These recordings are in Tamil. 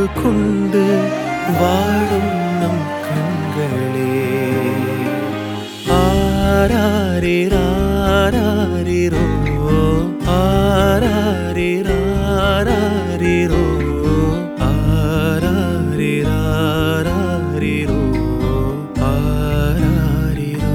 அன்பு கொண்டு வாழும் நம் கண்களே. ஆராரிராரிரோ ஆராரிராரிரோ ஆராரிராரிரோ ஆராரிரோ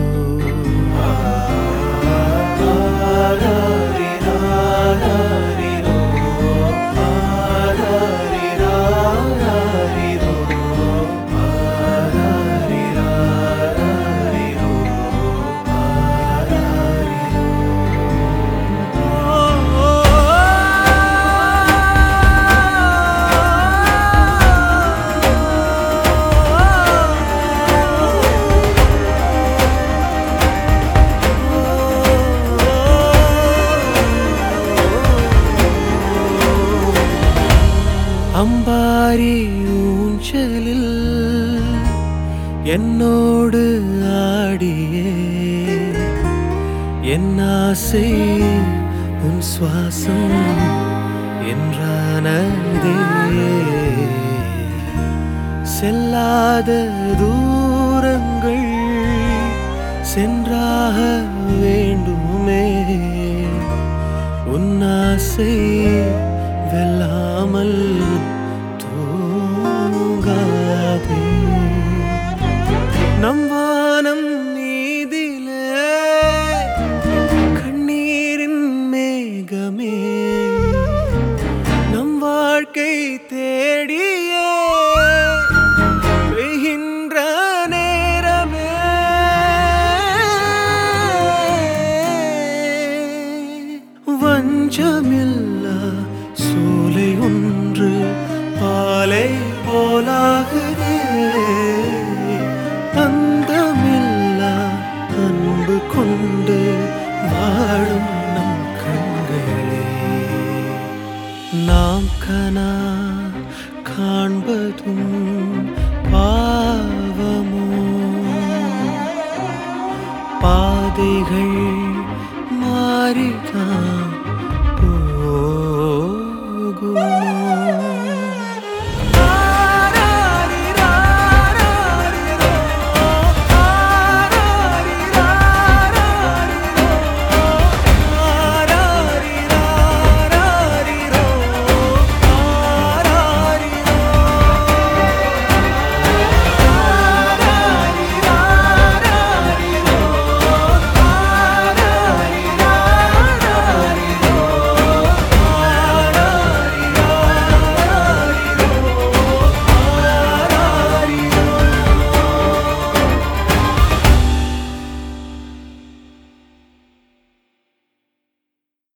அம்பாரி ஊஞ்சலில் என்னோடு ஆடியே என் ஆசை உன் சுவாசம் என்றானதே. செல்லாத தூரங்கள் சென்றாக வேண்டுமே உன் ஆசை வெல்லாமல் தூங்காதே. நம் வானம் நீதிலே கண்ணீரின் மேகமே நம் வாழ்க்கை தேடியே பெய்கின்ற நேரமே. வஞ்சமில்லா சோலை ஒன்று பாலை போலாகுதே. அந்தமில்லா அன்பு கொண்டு வாழும் நம் கண்களே. நாம் கனா காண்பதும் பாவமோ பாதைகள் மாறிதான்